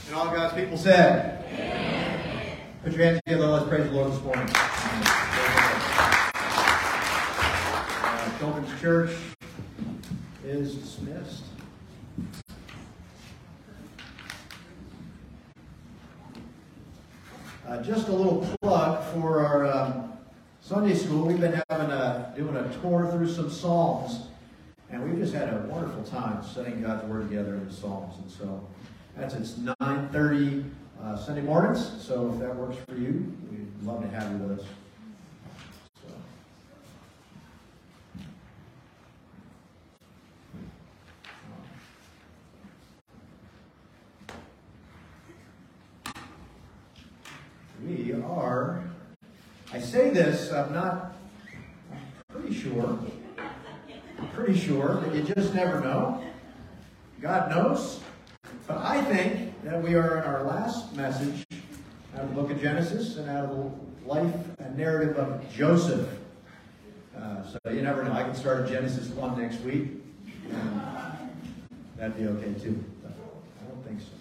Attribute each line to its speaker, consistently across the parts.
Speaker 1: And all God's people said, amen. Put your hands together. Let's praise the Lord this morning. Children's Church is dismissed. Just a little plug for our Sunday school. We've been doing a tour through some Psalms, and we've just had a wonderful time studying God's Word together in the Psalms. And so that's it's 9:30 Sunday mornings. So if that works for you, we'd love to have you with us. We are, I say this, I'm pretty sure that you just never know. God knows. But I think that we are in our last message out of the book of Genesis and out of the life and narrative of Joseph. So you never know. I can start at Genesis 1 next week. And that'd be okay too. But I don't think so.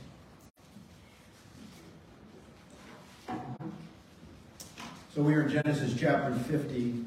Speaker 1: So we are in Genesis chapter 50.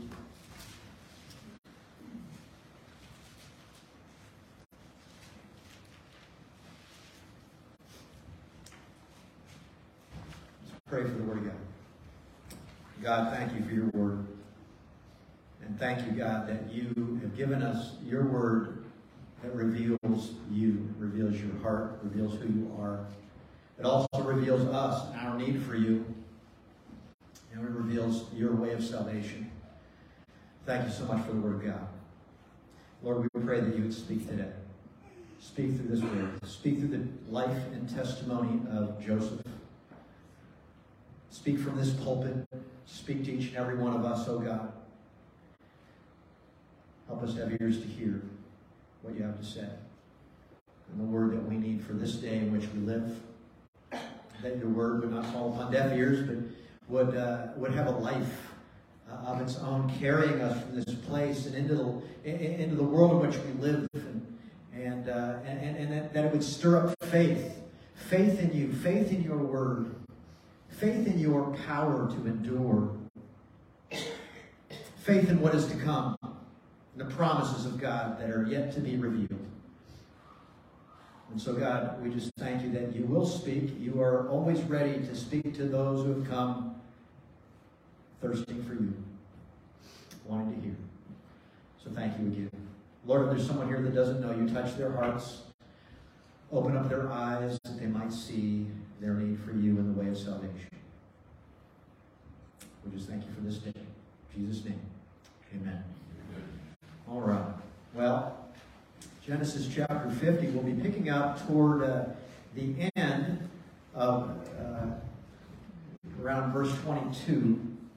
Speaker 1: Let's pray for the Word of God. God, thank you for your Word. And thank you, God, that you have given us your Word that reveals you, reveals your heart, reveals who you are. It also reveals us and our need for you. And it reveals your way of salvation. Thank you so much for the Word of God. Lord, we pray that you would speak today. Speak through this Word. Speak through the life and testimony of Joseph. Speak from this pulpit. Speak to each and every one of us, oh God. Help us to have ears to hear what you have to say. And the word that we need for this day in which we live. That your word would not fall upon deaf ears, but would have a life of its own, carrying us from this place and into the world in which we live, and that it would stir up faith in you, faith in your word, faith in your power to endure, faith in what is to come, the promises of God that are yet to be revealed. And so, God, we just thank you that you will speak. You are always ready to speak to those who have come thirsting for you, wanting to hear. So thank you again. Lord, if there's someone here that doesn't know you, touch their hearts, open up their eyes that they might see their need for you in the way of salvation. We just thank you for this day. In Jesus' name, amen. All right. Well, Genesis chapter 50, we'll be picking up toward the end of around verse 22.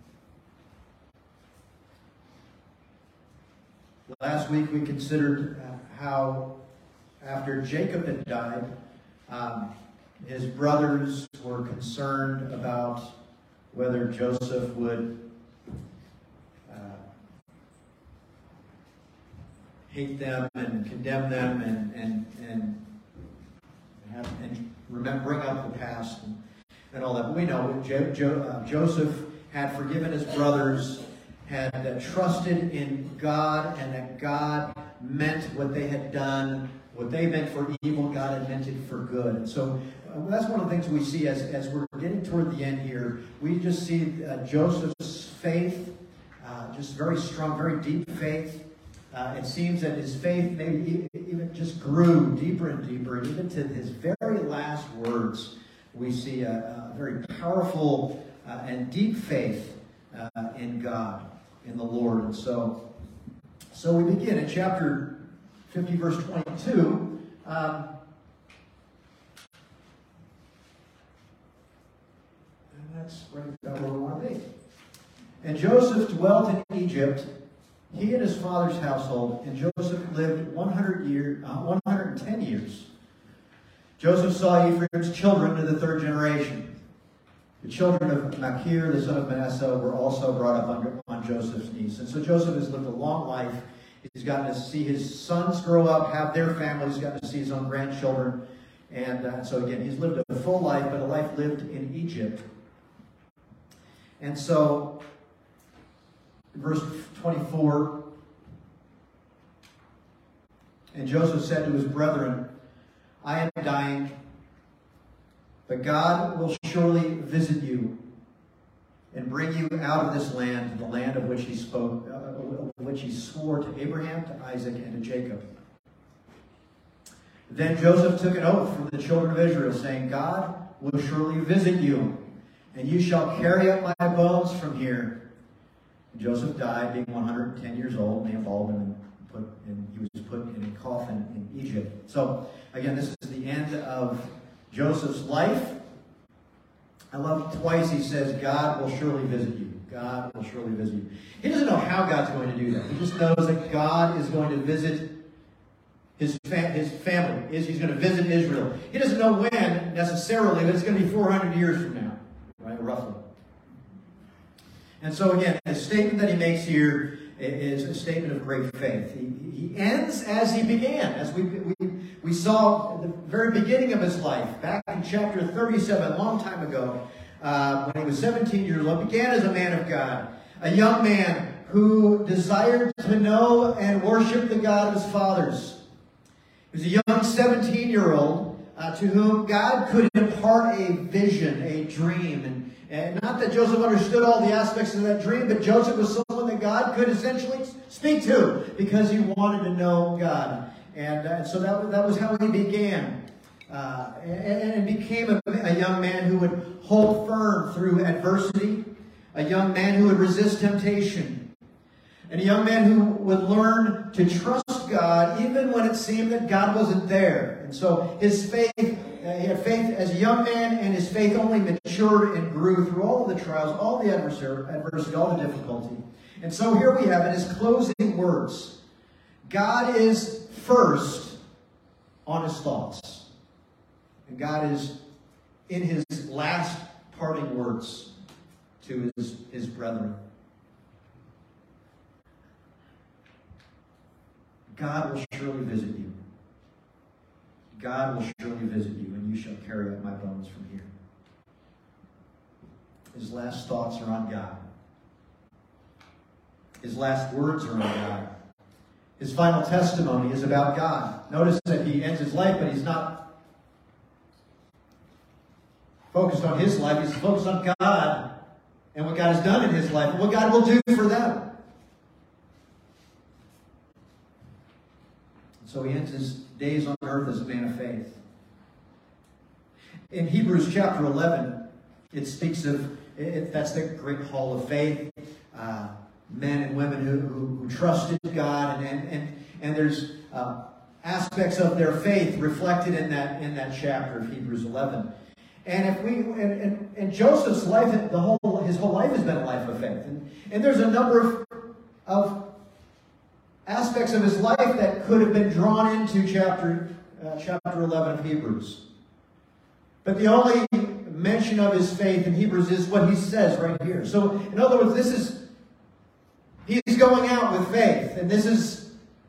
Speaker 1: Last week we considered how after Jacob had died, his brothers were concerned about whether Joseph would hate them and condemn them and bring up the past and all that. But we know Joseph had forgiven his brothers, had trusted in God, and that God meant what they had done, what they meant for evil, God had meant it for good. And so that's one of the things we see as we're getting toward the end here. We just see Joseph's faith, just very strong, very deep faith. It seems that his faith maybe even just grew deeper and deeper. Even to his very last words, we see a very powerful and deep faith in God, in the Lord. And so we begin in chapter 50, verse 22. And that's right about where we want to be. And Joseph dwelt in Egypt, he and his father's household, and Joseph lived 110 years. Joseph saw Ephraim's children to the third generation. The children of Machir, the son of Manasseh, were also brought up on Joseph's knees. And so Joseph has lived a long life. He's gotten to see his sons grow up, have their families, gotten to see his own grandchildren. And so again, he's lived a full life, but a life lived in Egypt. And so, verse 24, and Joseph said to his brethren, I am dying, but God will surely visit you and bring you out of this land, the land of which he spoke, which he swore to Abraham, to Isaac, and to Jacob. Then Joseph took an oath from the children of Israel, saying, God will surely visit you, and you shall carry up my bones from here. And Joseph died, being 110 years old, and they embalmed him, and he was put in a coffin in Egypt. So, again, this is the end of Joseph's life. I love twice he says, God will surely visit you. God will surely visit you. He doesn't know how God's going to do that. He just knows that God is going to visit his family. He's going to visit Israel. He doesn't know when necessarily, but it's going to be 400 years from now, right? Roughly. And so again, the statement that he makes here is a statement of great faith. He ends as he began, as we saw at the very beginning of his life, back in chapter 37, a long time ago, when he was 17 years old, began as a man of God, a young man who desired to know and worship the God of his fathers. He was a young 17-year-old to whom God could impart a vision, a dream. And not that Joseph understood all the aspects of that dream, but Joseph was someone that God could essentially speak to because he wanted to know God. And so that was how he began. And became a young man who would hold firm through adversity, a young man who would resist temptation, and a young man who would learn to trust God even when it seemed that God wasn't there. And so his faith, he had faith as a young man, and his faith only matured and grew through all of the trials, all the adversity, all the difficulty. And so here we have in his closing words, God is first on his thoughts. And God is in his last parting words to his brethren. God will surely visit you. God will surely visit you, and you shall carry up my bones from here. His last thoughts are on God. His last words are on God. His final testimony is about God. Notice that he ends his life, but he's not focused on his life. He's focused on God and what God has done in his life and what God will do for them. So he ends his days on earth as a man of faith. In Hebrews chapter 11, it speaks of, that's the great hall of faith, men and women who trusted God, and there's aspects of their faith reflected in that chapter of Hebrews 11. And Joseph's life, his whole life has been a life of faith, and there's a number of aspects of his life that could have been drawn into chapter 11 of Hebrews. But the only mention of his faith in Hebrews is what he says right here. So, in other words, he's going out with faith. And this is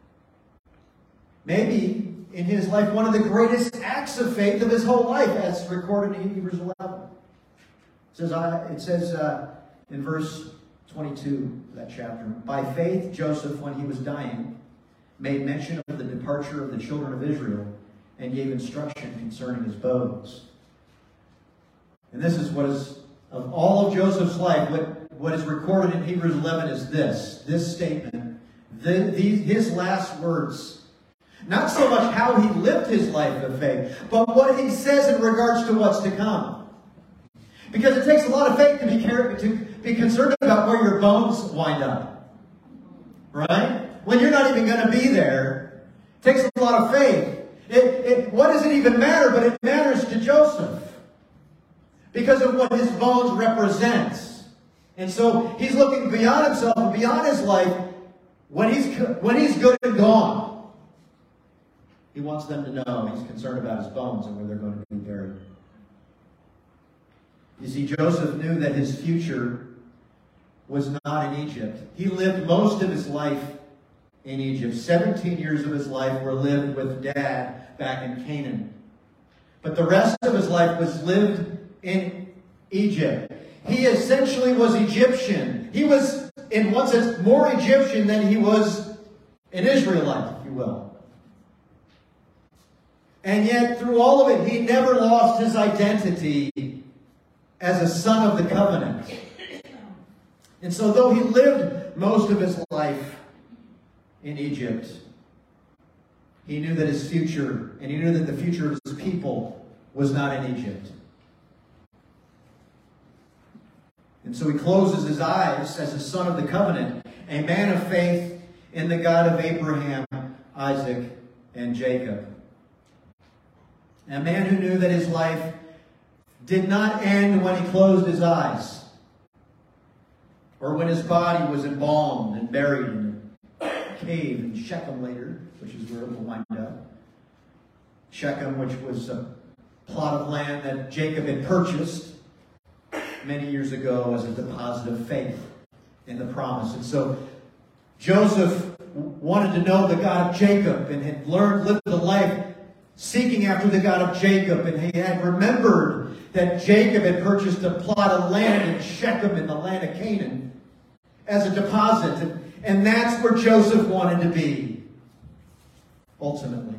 Speaker 1: maybe in his life one of the greatest acts of faith of his whole life, as recorded in Hebrews 11. It says in verse 22 of that chapter, by faith Joseph, when he was dying, made mention of the departure of the children of Israel and gave instruction concerning his bones. And this is what is, of all of Joseph's life, what is recorded in Hebrews 11 is this statement, his last words. Not so much how he lived his life of faith, but what he says in regards to what's to come. Because it takes a lot of faith to be concerned about where your bones wind up. Right? When you're not even going to be there, it takes a lot of faith. What does it even matter? But it matters to Joseph. Because of what his bones represent. And so he's looking beyond himself and beyond his life when he's good and gone. He wants them to know he's concerned about his bones and where they're going to be buried. You see, Joseph knew that his future was not in Egypt. He lived most of his life in Egypt. 17 years of his life were lived with Dad back in Canaan. but the rest of his life was lived in Egypt. He essentially was Egyptian. He was, in one sense, more Egyptian than he was an Israelite, if you will. And yet, through all of it, he never lost his identity as a son of the covenant. And so, though he lived most of his life in Egypt, he knew that his future, and he knew that the future of his people was not in Egypt. And so he closes his eyes as a son of the covenant, a man of faith in the God of Abraham, Isaac, and Jacob. A man who knew that his life did not end when he closed his eyes, or when his body was embalmed and buried in a cave in Shechem later, which is where it will wind up. Shechem, which was a plot of land that Jacob had purchased many years ago as a deposit of faith in the promise. And so Joseph wanted to know the God of Jacob and had lived a life seeking after the God of Jacob. And he had remembered that Jacob had purchased a plot of land in Shechem in the land of Canaan as a deposit. And that's where Joseph wanted to be, ultimately.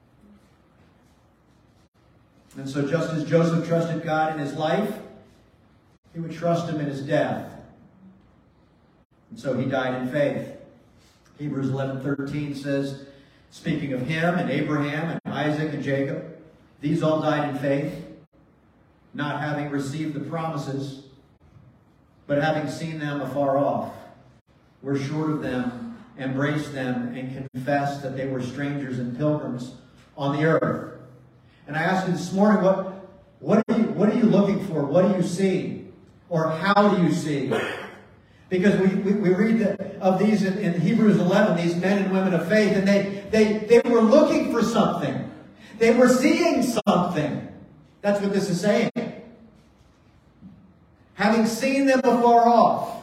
Speaker 1: And so just as Joseph trusted God in his life, he would trust him in his death. And so he died in faith. Hebrews 11:13 says, speaking of him and Abraham and Isaac and Jacob, these all died in faith, not having received the promises, but having seen them afar off, were short of them, embraced them, and confessed that they were strangers and pilgrims on the earth. And I asked you this morning, what are you looking for? What do you see? Or how do you see? Because we read of these in Hebrews 11, these men and women of faith, and they were looking for something. They were seeing something. That's what this is saying. Having seen them afar off.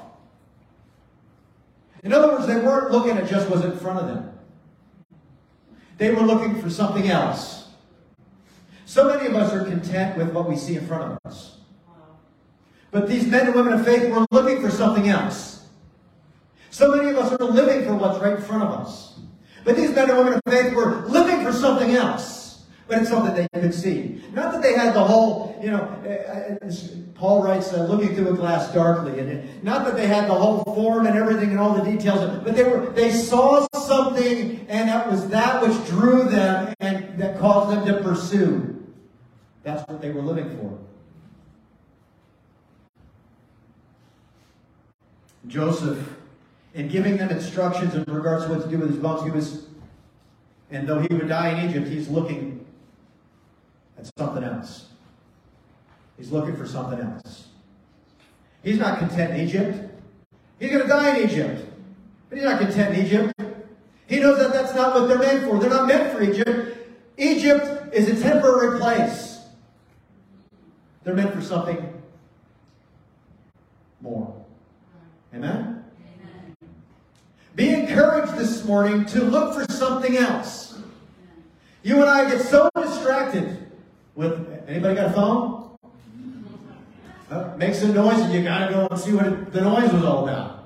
Speaker 1: In other words, they weren't looking at just what's in front of them. They were looking for something else. So many of us are content with what we see in front of us. But these men and women of faith were looking for something else. So many of us are living for what's right in front of us. But these men and women of faith were living for something else. But it's something they could see. Not that they had the whole, Paul writes, looking through a glass darkly. And not that they had the whole form and everything and all the details. But they saw something, and that was that which drew them and that caused them to pursue. That's what they were living for. Joseph, in giving them instructions in regards to what to do with his bones, and though he would die in Egypt, he's looking at something else. He's looking for something else. He's not content in Egypt. He's going to die in Egypt. But he's not content in Egypt. He knows that that's not what they're made for. They're not meant for Egypt. Egypt is a temporary place. They're meant for something more. Amen? Amen? Be encouraged this morning to look for something else. You and I get so distracted with, anybody got a phone? Makes a noise and you got to go and see what the noise was all about.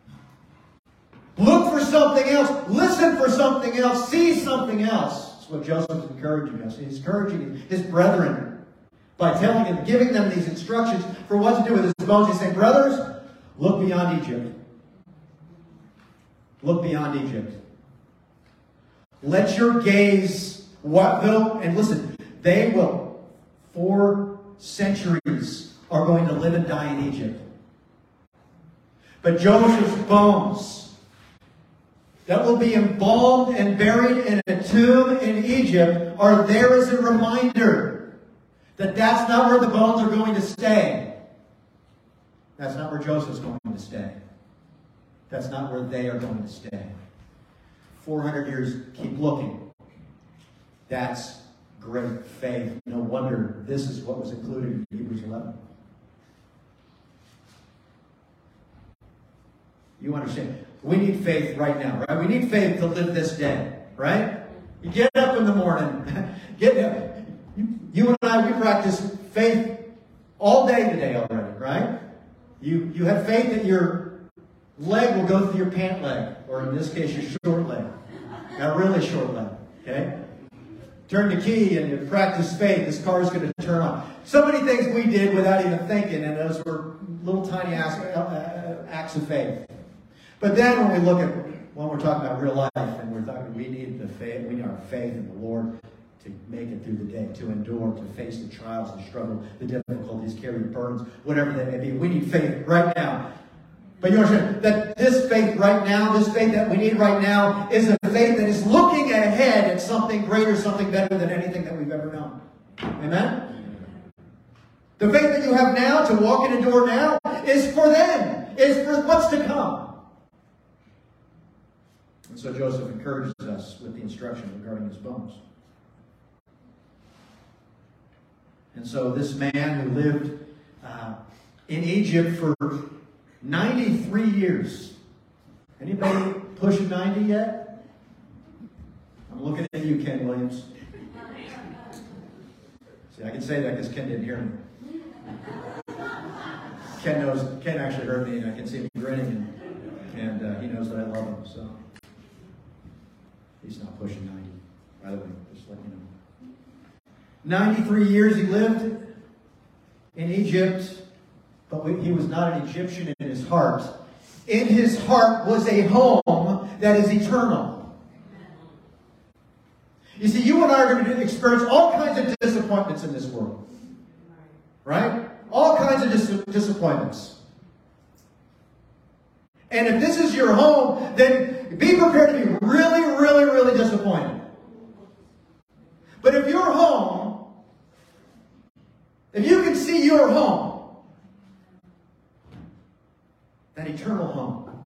Speaker 1: Look for something else. Listen for something else. See something else. That's what Joseph is encouraging us. He's encouraging his brethren by telling them, giving them these instructions for what to do with his bones. He's saying, brothers, look beyond Egypt. Look beyond Egypt. Let your gaze, and listen, they will, 4 centuries, are going to live and die in Egypt. But Joseph's bones, that will be embalmed and buried in a tomb in Egypt, are there as a reminder that that's not where the bones are going to stay. That's not where Joseph's going to stay. That's not where they are going to stay. 400 years, keep looking. That's great faith. No wonder this is what was included in Hebrews 11. You understand? We need faith right now, right? We need faith to live this day, right? You get up in the morning. You and I, we practice faith all day today already, right? You have faith that your leg will go through your pant leg, or in this case, your short leg. A really short leg, okay? Turn the key and you practice faith. This car is going to turn on. So many things we did without even thinking, and those were little tiny acts of faith. But then when we're talking about real life, and we're talking, we need our faith in the Lord to make it through the day, to endure, to face the trials, the struggle, the difficulties, carry the burdens, whatever they may be. We need faith right now. But you understand that this faith right now, this faith that we need right now, is a faith that is looking ahead at something greater, something better than anything that we've ever known. Amen? The faith that you have now to walk in a door now is for them, is for what's to come. And so Joseph encourages us with the instruction regarding his bones. And so this man who lived in Egypt for 93 years. Anybody pushing 90 yet? I'm looking at you, Ken Williams. See, I can say that because Ken didn't hear me. Ken actually heard me, and I can see him grinning, and he knows that I love him, so he's not pushing 90. By the way, just let you know. 93 years he lived in Egypt. But he was not an Egyptian in his heart. In his heart was a home that is eternal. You see, you and I are going to experience all kinds of disappointments in this world. Right? All kinds of disappointments. And if this is your home, then be prepared to be really, really, really disappointed. But if your home, if you can see your home, that eternal home,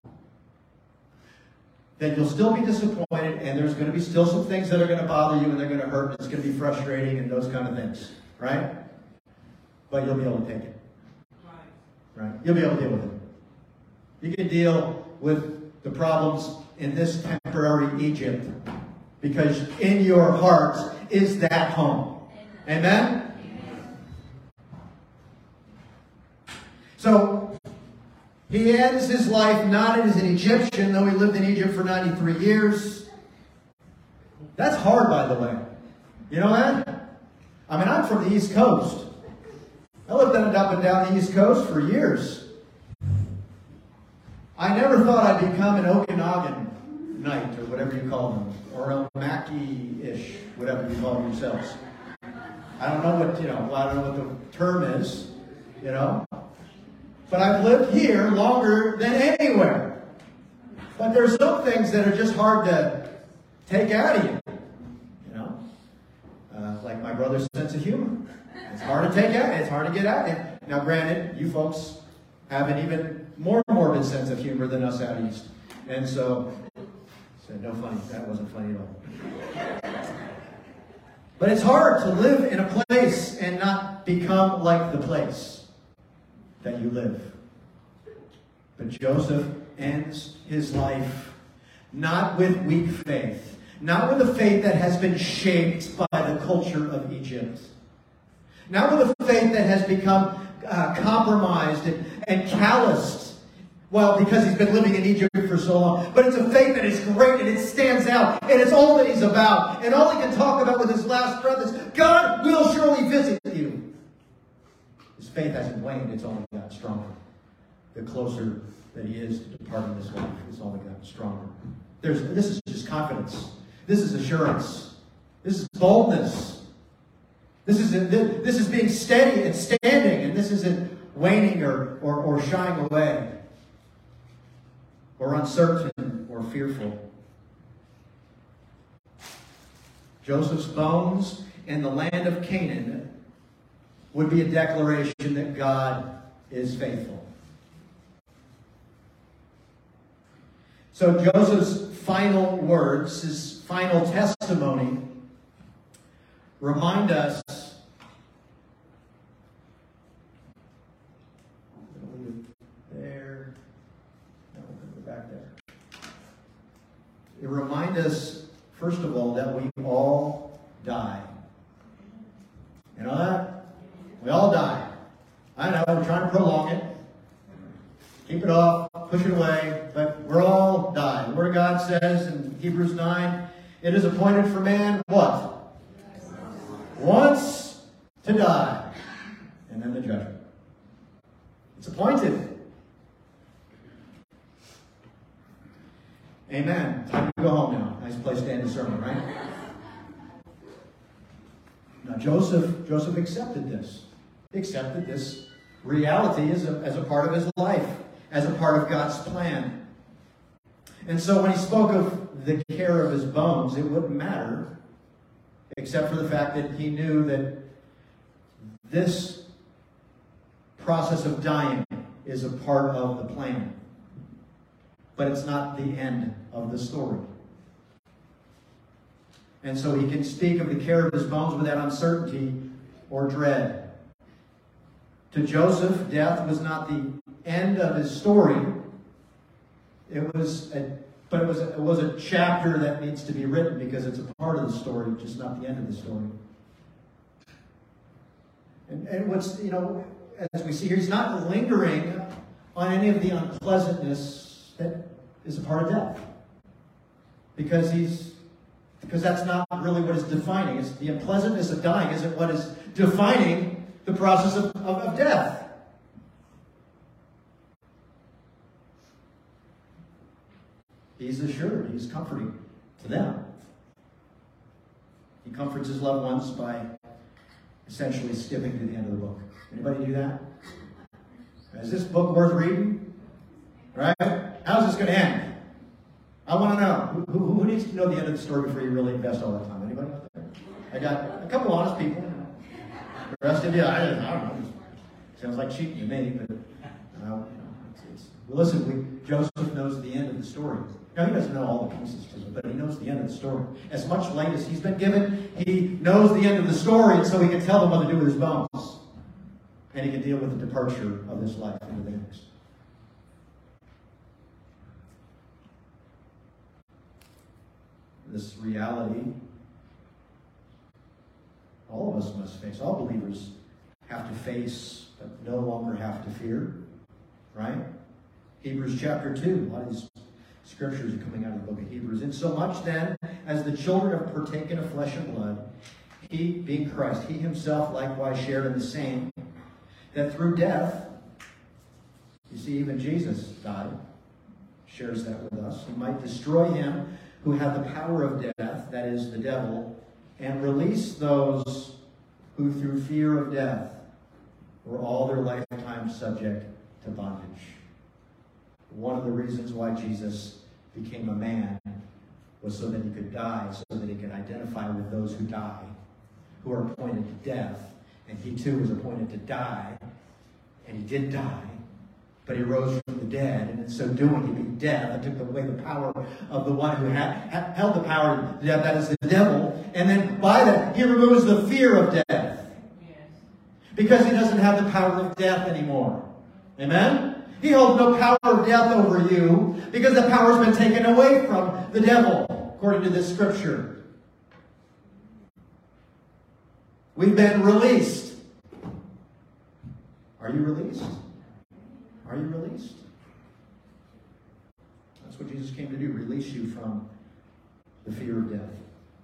Speaker 1: then you'll still be disappointed, and there's going to be still some things that are going to bother you, and they're going to hurt, and it's going to be frustrating, and those kind of things, right? But you'll be able to take it. Right? You'll be able to deal with it. You can deal with the problems in this temporary Egypt, because in your heart is that home. Amen? So, he ends his life not as an Egyptian, though he lived in Egypt for 93 years. That's hard, by the way. You know that? I mean, I'm from the East Coast. I lived up and down the East Coast for years. I never thought I'd become an Okanagan-nite, or whatever you call them, or a Mackie-ish, whatever you call yourselves. I don't know what the term is, But I've lived here longer than anywhere. But there's some things that are just hard to take out of you. Like my brother's sense of humor. It's hard to take out. It's hard to get out. Now, granted, you folks have an even more morbid sense of humor than us out east. And so, no funny. That wasn't funny at all. But it's hard to live in a place and not become like the place that you live. But Joseph ends his life not with weak faith, not with a faith that has been shaped by the culture of Egypt, not with a faith that has become compromised and calloused, because he's been living in Egypt for so long. But it's a faith that is great, and it stands out, and it's all that he's about. And all he can talk about with his last breath is, God will surely visit you. His faith hasn't waned, it's only gotten stronger. The closer that he is to departing this life, it's only gotten stronger. This is just confidence. This is assurance. This is boldness. This is being steady and standing, and this isn't waning or shying away, or uncertain or fearful. Joseph's bones in the land of Canaan would be a declaration that God is faithful. So Joseph's final words, his final testimony, remind us there. No, we'll go back there. It reminds us, first of all, that we all die. And You know that? We all die. I know, we're trying to prolong it. Keep it off, push it away, but we're all die. The Word of God says in Hebrews 9, it is appointed for man, what? Once to die. And then the judgment. It's appointed. Amen. Time to go home now. Nice place to end the sermon, right? Now Joseph accepted this. He accepted this reality as a part of his life, as a part of God's plan. And so when he spoke of the care of his bones, it wouldn't matter, except for the fact that he knew that this process of dying is a part of the plan. But it's not the end of the story. And so he can speak of the care of his bones without uncertainty or dread. To Joseph, death was not the end of his story. It was a chapter that needs to be written because it's a part of the story, just not the end of the story. And what's, as we see here, he's not lingering on any of the unpleasantness that is a part of death. Because that's not really what is defining. It's the unpleasantness of dying isn't what is defining the process of death. He's assured, he's comforting to them. He comforts his loved ones by essentially skipping to the end of the book. Anybody do that? Is this book worth reading? Right? How's this going to end? I want to know. Who needs to know the end of the story before you really invest all that time? Anybody out there? I got a couple honest people. The rest of you, I don't know. Sounds like cheating to me, but listen, Joseph knows the end of the story. Now, he doesn't know all the pieces to it, but he knows the end of the story. As much light as he's been given, he knows the end of the story, and so he can tell them what to do with his bones. And he can deal with the departure of this life into the next. This reality, all of us must face. All believers have to face, but no longer have to fear. Right? Hebrews chapter 2. A lot of these scriptures are coming out of the book of Hebrews. In so much then, as the children have partaken of flesh and blood, he, being Christ, he himself likewise shared in the same, that through death, you see, even Jesus died, shares that with us, he might destroy him who had the power of death, that is, the devil, and release those who through fear of death were all their lifetime subject to bondage. One of the reasons why Jesus became a man was so that he could die, so that he could identify with those who die, who are appointed to death. And he too was appointed to die, and he did die, but he rose from the dead, and in so doing he beat death and took away the power of the one who held the power of death, that is the devil, and then by that he removes the fear of death. Because he doesn't have the power of death anymore. Amen? He holds no power of death over you because the power has been taken away from the devil, according to this scripture. We've been released. Are you released? Are you released? That's what Jesus came to do, release you from the fear of death.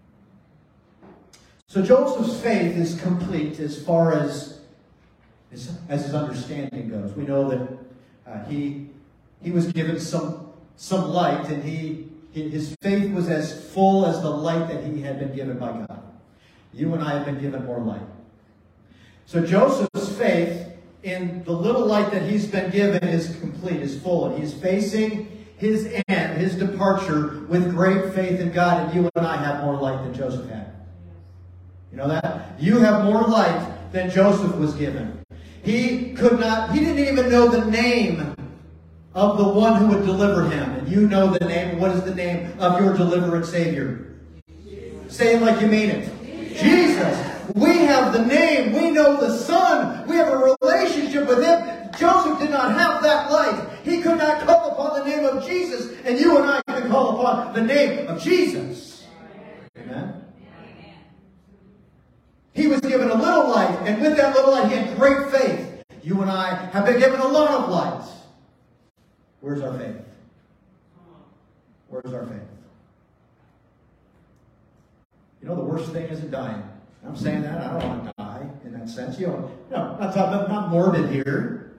Speaker 1: So Joseph's faith is complete as far as his understanding goes. We know that he was given some light, and his faith was as full as the light that he had been given by God. You and I have been given more light. So Joseph's faith in the little light that he's been given is complete, is full, and he's facing his end, his departure, with great faith in God, and you and I have more light than Joseph had. You know that? You have more light than Joseph was given. He didn't even know the name of the one who would deliver him. And you know the name. What is the name of your deliverer and Savior? Say it like you mean it. Jesus. We have the name. We know the Son. We have a relationship with him. Joseph did not have that light. He could not call upon the name of Jesus. And you and I can call upon the name of Jesus. Amen? He was given a little light, and with that little light, he had great faith. You and I have been given a lot of light. Where's our faith? Where's our faith? You know, the worst thing isn't dying. I'm saying that. I don't want to die in that sense. You know, no, I'm not talking about, not morbid here.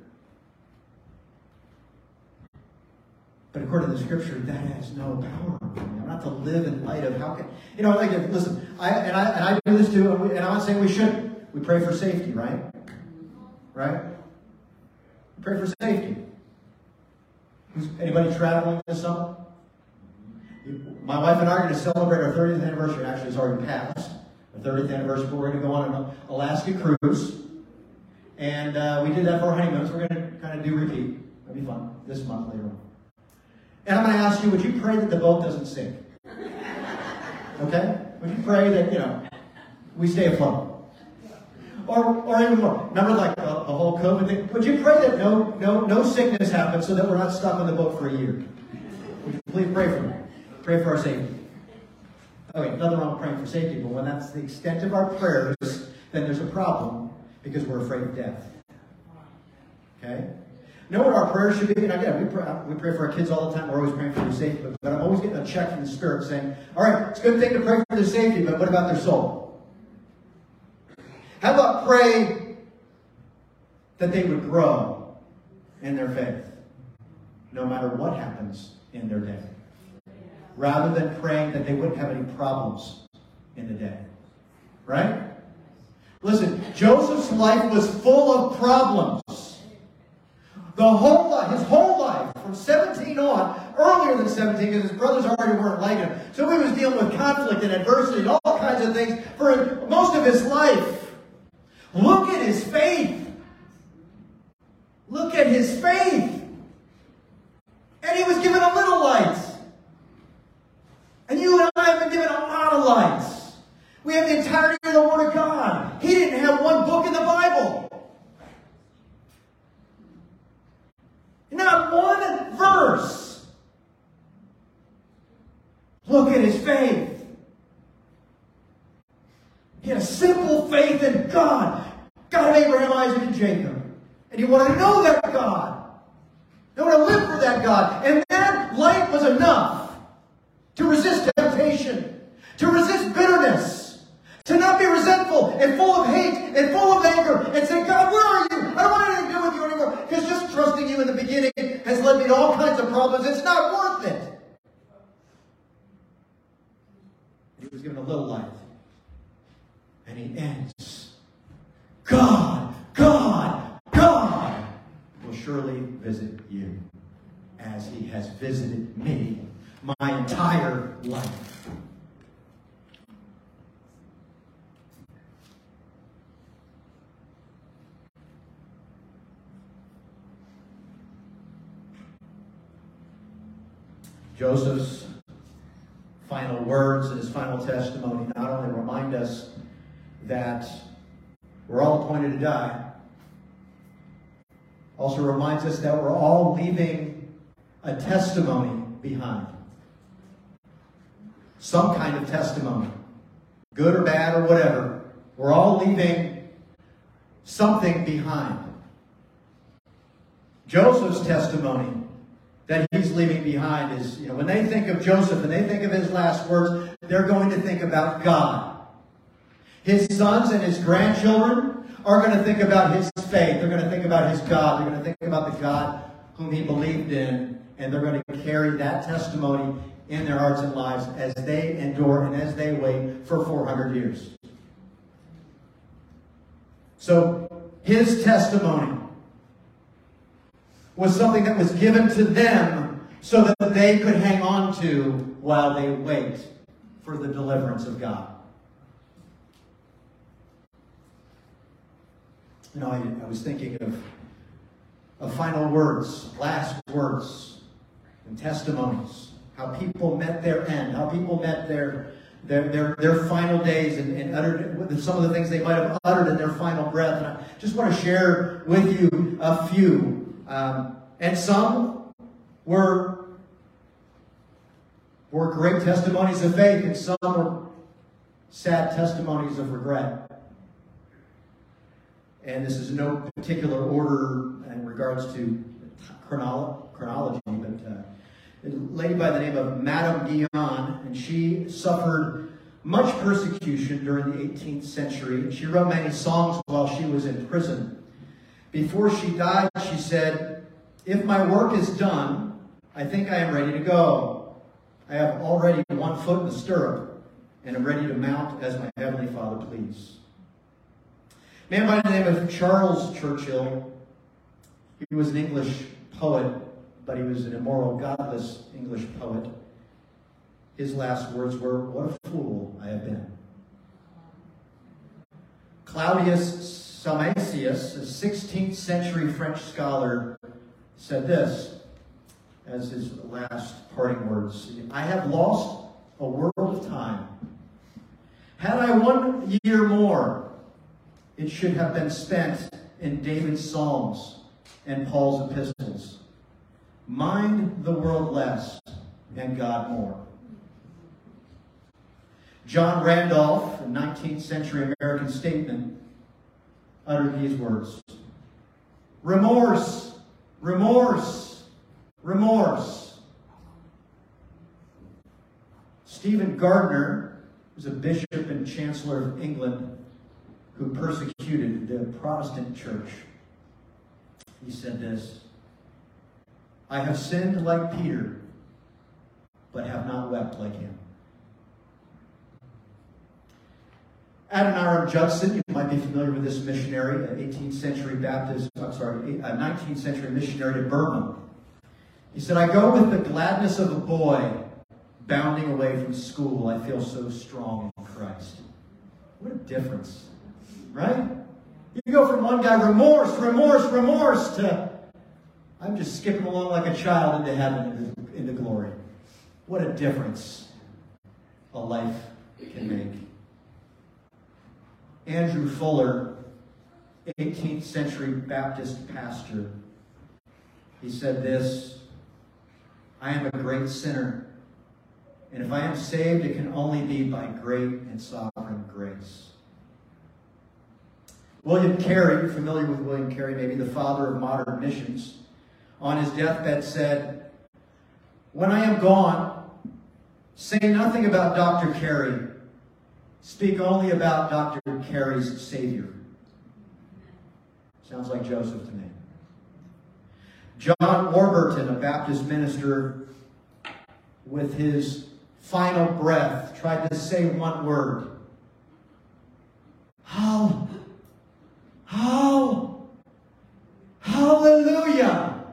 Speaker 1: But according to the Scripture, that has no power over me. I'm not to live in light of how can, you know, like, listen, I do this too, and I'm not saying we shouldn't. We pray for safety, right? Right? We pray for safety. Anybody traveling this summer? My wife and I are going to celebrate our 30th anniversary. Actually, it's already passed. Our 30th anniversary, but we're going to go on an Alaska cruise. And we did that for our honeymoon, so we're going to kind of do repeat. It'll be fun this month later on. And I'm going to ask you, would you pray that the boat doesn't sink? Okay? Would you pray that, you know, we stay afloat? Or even more. Remember, like the whole COVID thing? Would you pray that no sickness happens so that we're not stuck on the boat for a year? Would you please pray for me? Pray for our safety. Okay, nothing wrong with praying for safety, but when that's the extent of our prayers, then there's a problem because we're afraid of death. Okay? Know what our prayers should be? And again, we pray for our kids all the time. We're always praying for their safety, but I'm always getting a check from the Spirit saying, all right, it's a good thing to pray for their safety, but what about their soul? How about pray that they would grow in their faith, no matter what happens in their day, rather than praying that they wouldn't have any problems in the day. Right? Listen, Joseph's life was full of problems. His whole life, from 17 on, earlier than 17, because his brothers already weren't like him. So he was dealing with conflict and adversity and all kinds of things for most of his life. Look at his faith. Look at his faith. And he was given a little light. And you and I have been given a lot of lights. We have the entirety of the Word of God. He didn't have one book in the Bible. Not one verse. Look at his faith. He had a simple faith in God. God of Abraham, Isaac, and Jacob. And he wanted to know that God. He wanted to live for that God. And that light was enough to resist temptation, to resist bitterness, to not be resentful and full of hate and full of anger and say, God, where are you? I don't want anything to do with you anymore. Because just trusting you in the beginning has led me to all kinds of problems. It's not worth it. He was given a little life. And he ends. God, God, God will surely visit you as he has visited me my entire life. Joseph's final words and his final testimony not only remind us that we're all appointed to die, also reminds us that we're all leaving a testimony behind. Some kind of testimony, good or bad or whatever. We're all leaving something behind. Joseph's testimony that he's leaving behind is, when they think of Joseph and they think of his last words, they're going to think about God. His sons and his grandchildren are going to think about his faith. They're going to think about his God. They're going to think about the God whom he believed in. And they're going to carry that testimony in their hearts and lives as they endure and as they wait for 400 years. So his testimony was something that was given to them so that they could hang on to while they wait for the deliverance of God. I was thinking of final words, last words, and testimonies. How people met their end, how people met their final days and uttered some of the things they might have uttered in their final breath. And I just want to share with you a few. And some were great testimonies of faith, and some were sad testimonies of regret. And this is no particular order in regards to chronology, but a lady by the name of Madame Guyon, and she suffered much persecution during the 18th century. She wrote many songs while she was in prison. Before she died, she said, "If my work is done, I think I am ready to go. I have already one foot in the stirrup, and am ready to mount as my Heavenly Father please." A man by the name of Charles Churchill, he was an English poet, but he was an immoral, godless English poet. His last words were, "What a fool I have been." Claudius Salmasius, a 16th century French scholar, said this as his last parting words: "I have lost a world of time. Had I 1 year more, it should have been spent in David's Psalms and Paul's epistles. Mind the world less and God more." John Randolph, a 19th century American statesman, uttered these words: "Remorse, remorse, remorse." Stephen Gardiner was a bishop and chancellor of England who persecuted the Protestant church. He said this: "I have sinned like Peter, but have not wept like him." Adoniram Judson, you might be familiar with this missionary, an 19th century missionary to Burma. He said, "I go with the gladness of a boy bounding away from school. I feel so strong in Christ." What a difference, right? You go from one guy, remorse, remorse, remorse, to I'm just skipping along like a child into heaven, into glory. What a difference a life can make. Andrew Fuller, 18th century Baptist pastor, he said this: "I am a great sinner, and if I am saved, it can only be by great and sovereign grace." William Carey, you're familiar with William Carey, maybe the father of modern missions, on his deathbed said, "When I am gone, say nothing about Dr. Carey. Speak only about Dr. Carey's Savior." Sounds like Joseph to me. John Warburton, a Baptist minister, with his final breath, tried to say one word: Hallelujah.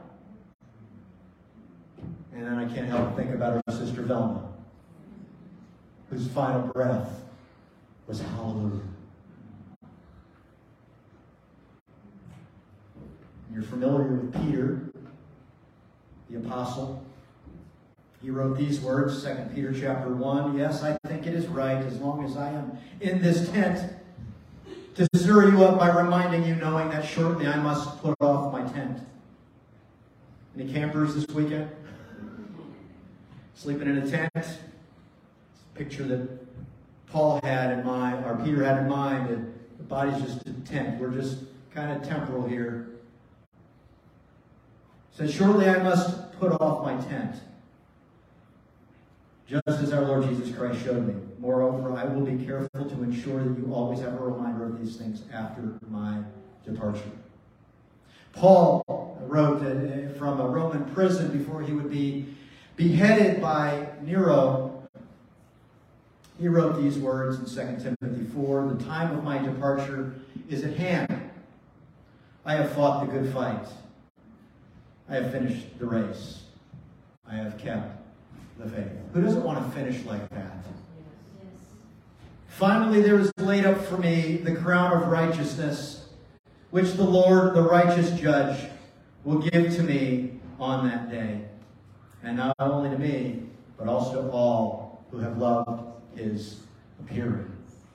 Speaker 1: And then I can't help but think about our sister Velma, whose final breath was hallelujah. You're familiar with Peter, the apostle. He wrote these words, 2 Peter chapter 1, "Yes, I think it is right, as long as I am in this tent, to stir you up by reminding you, knowing that shortly I must put off my tent." Any campers this weekend? Sleeping in a tent? It's a picture that Paul had in mind, or Peter had in mind, that the body's just a tent. We're just kind of temporal here. He said, "Shortly I must put off my tent, just as our Lord Jesus Christ showed me. Moreover, I will be careful to ensure that you always have a reminder of these things after my departure." Paul wrote from a Roman prison before he would be beheaded by Nero. He wrote these words in 2 Timothy 4, "The time of my departure is at hand. I have fought the good fight. I have finished the race. I have kept the faith." Who doesn't want to finish like that? "Finally, there is laid up for me the crown of righteousness, which the Lord, the righteous judge, will give to me on that day. And not only to me, but also to all who have loved his appearing."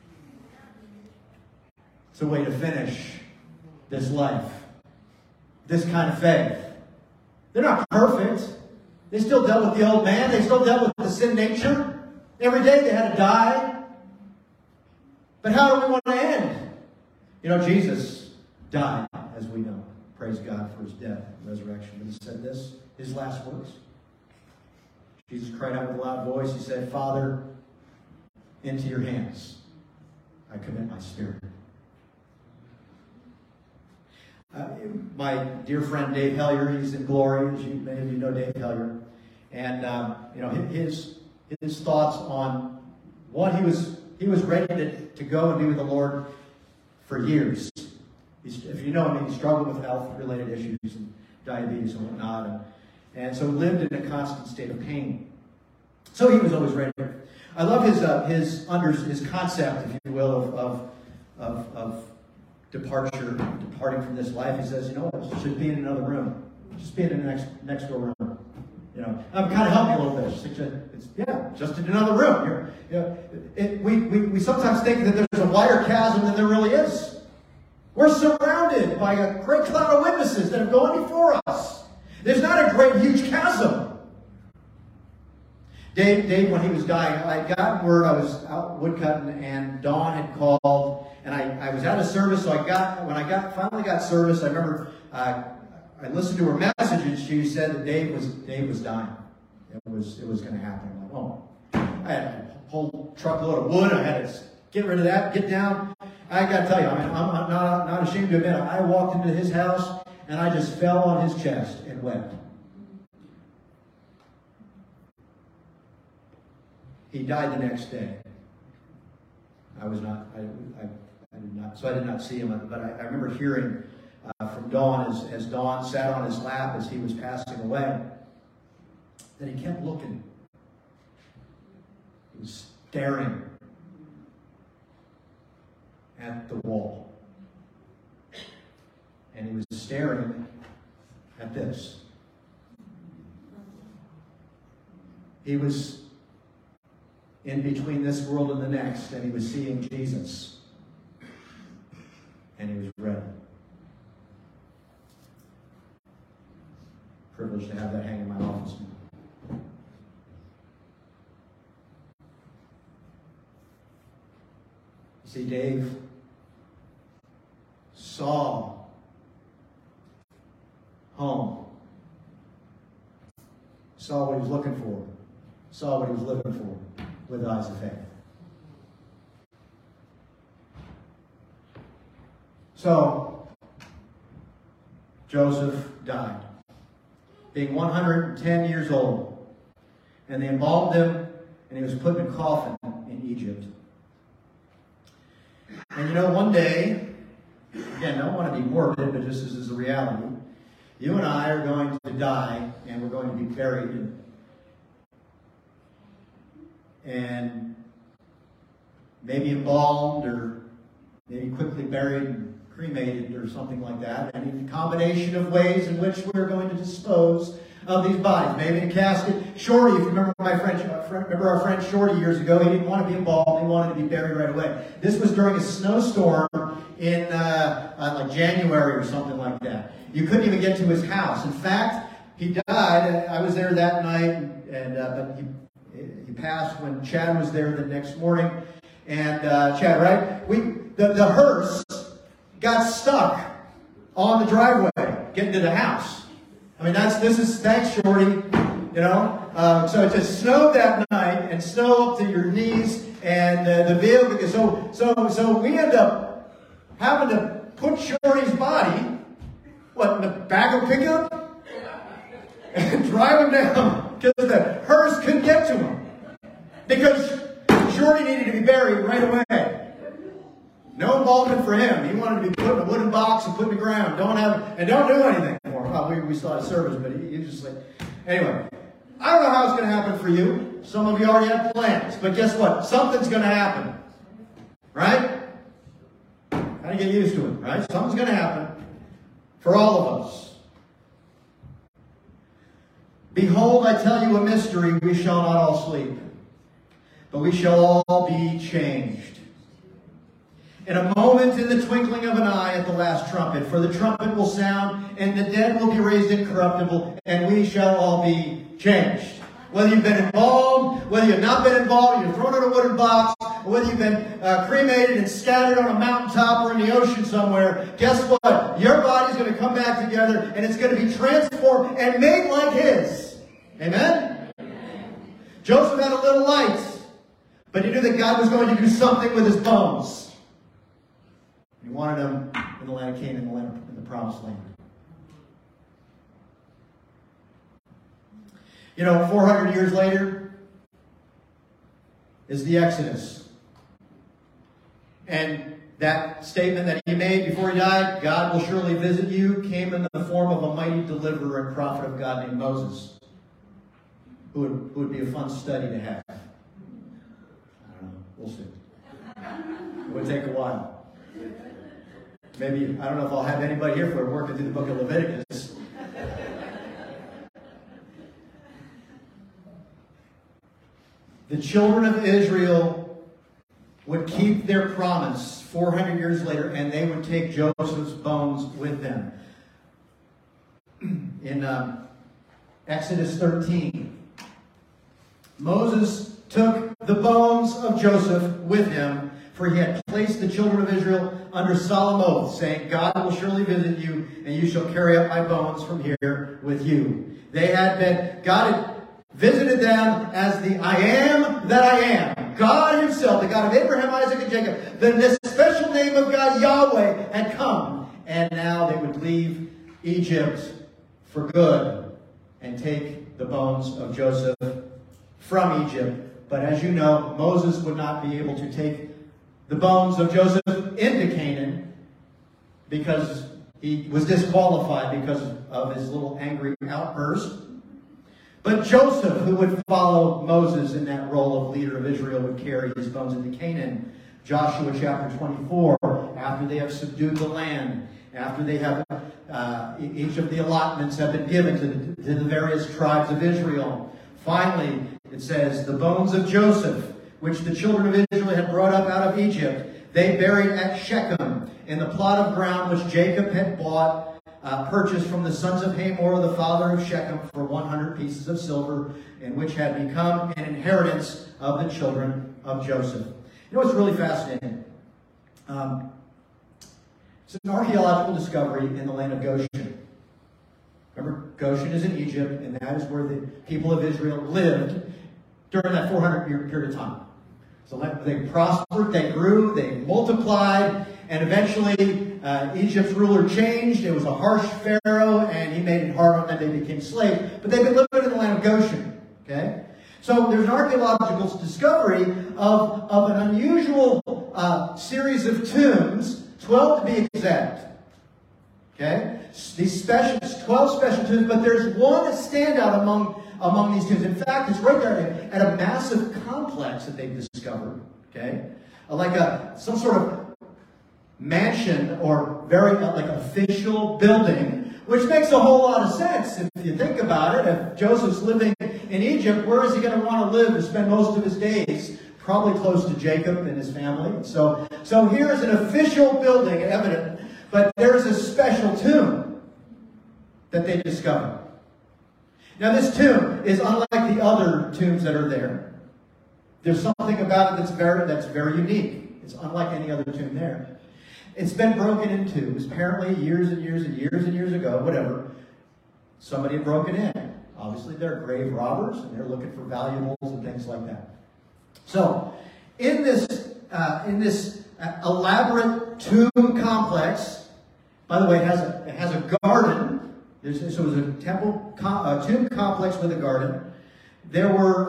Speaker 1: It's a way to finish this life, this kind of faith. They're not perfect. They still dealt with the old man. They still dealt with the sin nature. Every day they had to die. But how do we want to end? You know, Jesus died, as we know. Praise God for his death and resurrection. But he said this, his last words. Jesus cried out with a loud voice. He said, Father, into your hands I commit my spirit. My dear friend Dave Hellier, he's in glory. As many of you know Dave Hellier. And his thoughts on what he was ready to go and be with the Lord for years. If you know him, he struggled with health-related issues and diabetes and whatnot, and so lived in a constant state of pain. So he was always ready. I love his concept, if you will, of departing from this life. He says, it should be in another room. Just be in the next door room. I'm kind of helping a little bit. It's just in another room. We sometimes think that there's a wider chasm than there really is. We're surrounded by a great cloud of witnesses that have gone before us. There's not a great, huge chasm. Dave, when he was dying, I got word. I was out woodcutting, and Dawn had called, and I was out of service. So when I finally got service, I remember I listened to her message, and she said that Dave was dying. It was going to happen. I'm like, oh, I had a whole truckload of wood. I had to get rid of that, get down. I got to tell you, I'm not ashamed to admit, I walked into his house and I just fell on his chest and wept. He died the next day. I did not see him, but I remember hearing from Dawn as Dawn sat on his lap as he was passing away, that he kept looking. He was staring at the wall. And he was staring at this. He was in between this world and the next, and he was seeing Jesus. And he was ready. Privileged to have that hang in my office. See, Dave saw home, saw what he was looking for, saw what he was living for with eyes of faith. So, Joseph died, being 110 years old, and they embalmed him, and he was put in a coffin in Egypt. And one day, again, I don't want to be morbid, but this is a reality. You and I are going to die, and we're going to be buried. And maybe embalmed, or maybe quickly buried and cremated, or something like that. And a combination of ways in which we're going to dispose of these bodies. Maybe in a casket. Shorty, if you remember our friend Shorty years ago, he didn't want to be embalmed, he wanted to be buried right away. This was during a snowstorm in like January or something like that. You couldn't even get to his house. In fact, he died. I was there that night, but he passed when Chad was there the next morning. And Chad, right? The hearse got stuck on the driveway getting to the house. I mean, thanks, Shorty, so it just snowed that night, and snow up to your knees, and the vehicle, so we end up having to put Shorty's body, in the back of a pickup? And drive him down, because the hearse couldn't get to him. Because Shorty needed to be buried right away. No involvement for him. He wanted to be put in a wooden box and put in the ground. Don't do anything for him. Well, we still had a service, but he just like... Anyway, I don't know how it's going to happen for you. Some of you already have plans. But guess what? Something's going to happen. Right? How do you get used to it, right? Something's going to happen for all of us. Behold, I tell you a mystery. We shall not all sleep, but we shall all be changed. In a moment, in the twinkling of an eye, at the last trumpet. For the trumpet will sound, and the dead will be raised incorruptible, and we shall all be changed. Whether you've been involved, whether you've not been involved, you're thrown in a wooden box, or whether you've been cremated and scattered on a mountaintop or in the ocean somewhere, guess what? Your body's going to come back together and it's going to be transformed and made like his. Amen? Joseph had a little light, but he knew that God was going to do something with his bones. He wanted them in the land of Canaan, in the promised land. 400 years later is the Exodus. And that statement that he made before he died, God will surely visit you, came in the form of a mighty deliverer and prophet of God named Moses, who would be a fun study to have. I don't know. We'll see. It would take a while. Maybe, I don't know if I'll have anybody here for working through the book of Leviticus. The children of Israel would keep their promise 400 years later, and they would take Joseph's bones with them. In Exodus 13, Moses took the bones of Joseph with him, for he had placed the children of Israel under solemn oath, saying, God will surely visit you, and you shall carry up my bones from here with you. God had visited them as the I am that I am. God himself, the God of Abraham, Isaac, and Jacob. The special name of God, Yahweh, had come. And now they would leave Egypt for good and take the bones of Joseph from Egypt. But as you know, Moses would not be able to take the bones of Joseph into Canaan because he was disqualified because of his little angry outburst. But Joseph, who would follow Moses in that role of leader of Israel, would carry his bones into Canaan. Joshua chapter 24, after they have subdued the land, after they have, each of the allotments have been given to the various tribes of Israel. Finally, it says, the bones of Joseph, which the children of Israel had brought up out of Egypt, they buried at Shechem, in the plot of ground which Jacob had bought, purchased from the sons of Hamor, the father of Shechem, for 100 pieces of silver, and which had become an inheritance of the children of Joseph. You know what's really fascinating? It's an archaeological discovery in the land of Goshen. Remember, Goshen is in Egypt, and that is where the people of Israel lived during that 400-year period of time. So they prospered, they grew, they multiplied, and eventually Egypt's ruler changed. It was a harsh pharaoh, and he made it hard on them. They became slaves. But they've been living in the land of Goshen. Okay? So there's an archaeological discovery of an unusual series of tombs, 12 to be exact. Okay? These 12 special tombs, but there's one standout among these tombs. In fact, it's right there at a massive complex that they've discovered. Okay? Like some sort of mansion or very like official building, which makes a whole lot of sense if you think about it. If Joseph's living in Egypt, where is he going to want to live and spend most of his days? Probably close to Jacob and his family. So here's an official building, evident, but there's a special tomb that they discovered. Now this tomb is unlike the other tombs that are there. There's something about it that's very unique. It's unlike any other tomb there. It's been broken into. It was apparently years and years and years and years ago, whatever. Somebody had broken in. Obviously, they're grave robbers, and they're looking for valuables and things like that. So, in this elaborate tomb complex, by the way, it has a garden. So it was a tomb complex with a garden. There were,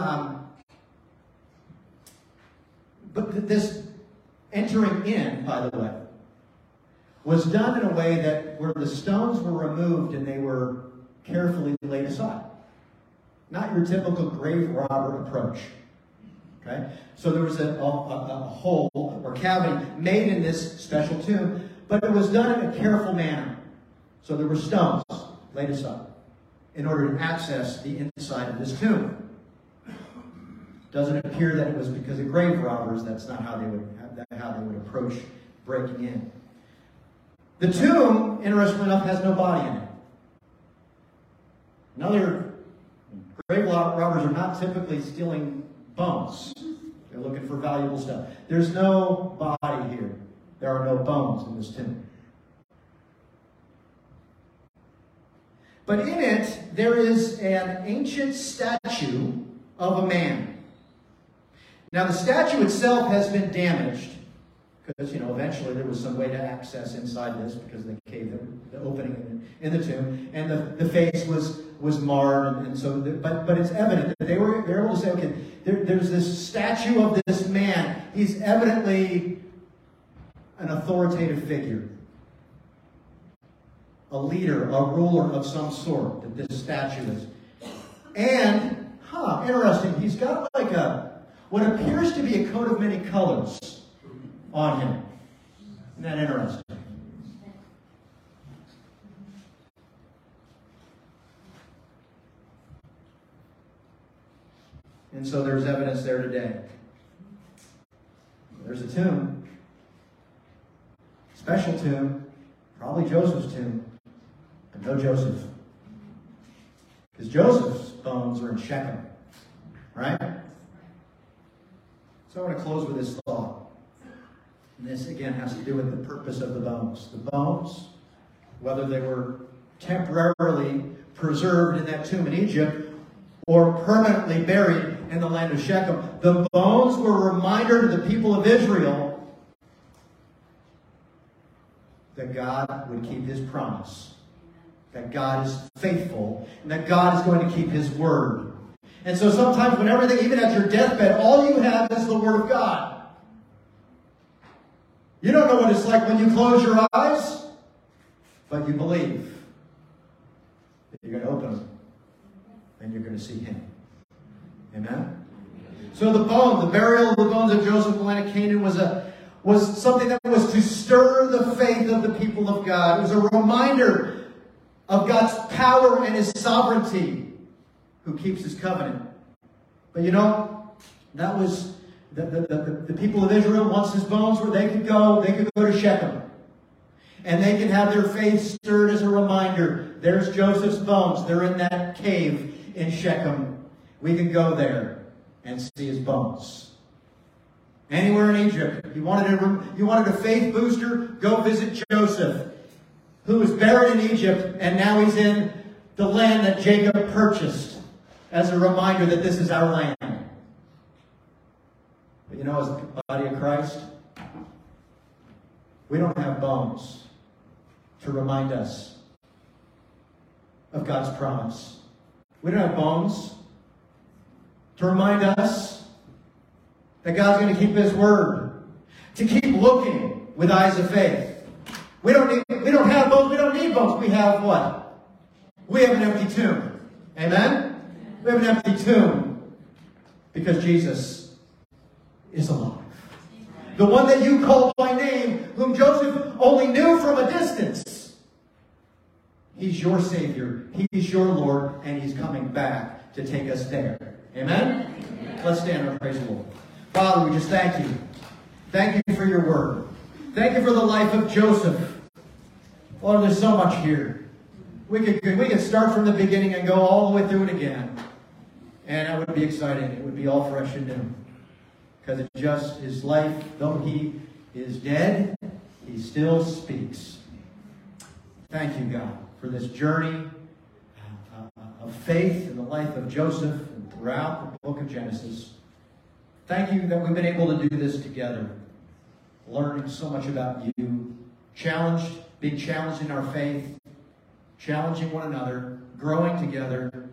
Speaker 1: but this entering in, by the way, was done in a way that where the stones were removed and they were carefully laid aside. Not your typical grave robber approach. Okay? So there was a hole or cavity made in this special tomb, but it was done in a careful manner. So there were stones laid aside in order to access the inside of this tomb. Doesn't appear that it was because of grave robbers. That's not how they would approach breaking in. The tomb, interestingly enough, has no body in it. Grave robbers are not typically stealing bones. They're looking for valuable stuff. There's no body here. There are no bones in this tomb. But in it, there is an ancient statue of a man. Now, the statue itself has been damaged because, eventually there was some way to access inside this because they caved the opening in the tomb, and the face was marred, and so. But it's evident that they were able to say, okay, there's this statue of this man. He's evidently an authoritative figure, a leader, a ruler of some sort that this statue is. And, interesting, he's got like what appears to be a coat of many colors on him. Isn't that interesting? And so there's evidence there today. There's a tomb. Special tomb. Probably Joseph's tomb. But no Joseph. Because Joseph's bones are in Shechem. Right? So I want to close with this thought. And this, again, has to do with the purpose of the bones. The bones, whether they were temporarily preserved in that tomb in Egypt or permanently buried in the land of Shechem, the bones were a reminder to the people of Israel that God would keep his promise, that God is faithful, and that God is going to keep his word. And so sometimes when everything, even at your deathbed, all you have is the word of God. You don't know what it's like when you close your eyes, but you believe that you're going to open them and you're going to see him. Amen? So the burial of the bones of Joseph in the land of Canaan was something that was to stir the faith of the people of God. It was a reminder of God's power and his sovereignty, who keeps his covenant. But that was the people of Israel. Once his bones were, they could go to Shechem. And they could have their faith stirred as a reminder. There's Joseph's bones. They're in that cave in Shechem. We can go there and see his bones. Anywhere in Egypt, you wanted a faith booster? Go visit Joseph, who was buried in Egypt, and now he's in the land that Jacob purchased as a reminder that this is our land. But as the body of Christ, we don't have bones to remind us of God's promise. We don't have bones to remind us that God's going to keep his word, to keep looking with eyes of faith. We don't have bones, we don't need bones. We have what? We have an empty tomb. Amen? We have an empty tomb because Jesus is alive. The one that you call by name, whom Joseph only knew from a distance. He's your Savior. He's your Lord. And he's coming back to take us there. Amen? Let's stand and praise the Lord. Father, we just thank you. Thank you for your word. Thank you for the life of Joseph. Lord, there's so much here. We could start from the beginning and go all the way through it again. And that would be exciting. It would be all fresh and new. Because it's just his life, though he is dead, he still speaks. Thank you, God, for this journey of faith in the life of Joseph and throughout the book of Genesis. Thank you that we've been able to do this together, learning so much about you, being challenged in our faith, challenging one another, growing together,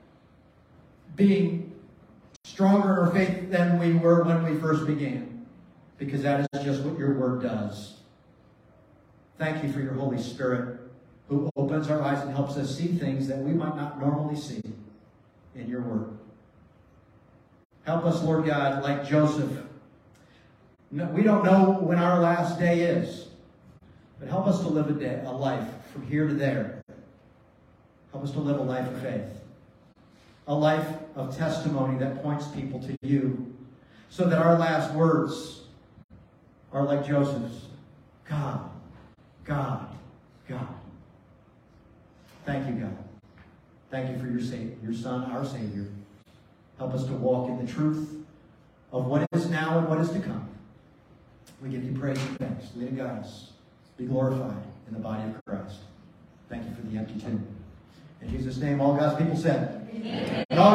Speaker 1: being stronger in our faith than we were when we first began, because that is just what your word does. Thank you for your Holy Spirit, who opens our eyes and helps us see things that we might not normally see in your word. Help us, Lord God, like Joseph. We don't know when our last day is, but help us to live a life from here to there. Help us to live a life of faith. A life of testimony that points people to you, so that our last words are like Joseph's. God, God, God. Thank you, God. Thank you for your Son, our Savior. Help us to walk in the truth of what is now and what is to come. We give you praise and thanks. Lead and guide us. Be glorified in the body of Christ. Thank you for the empty tomb. In Jesus' name, all God's people said. Amen.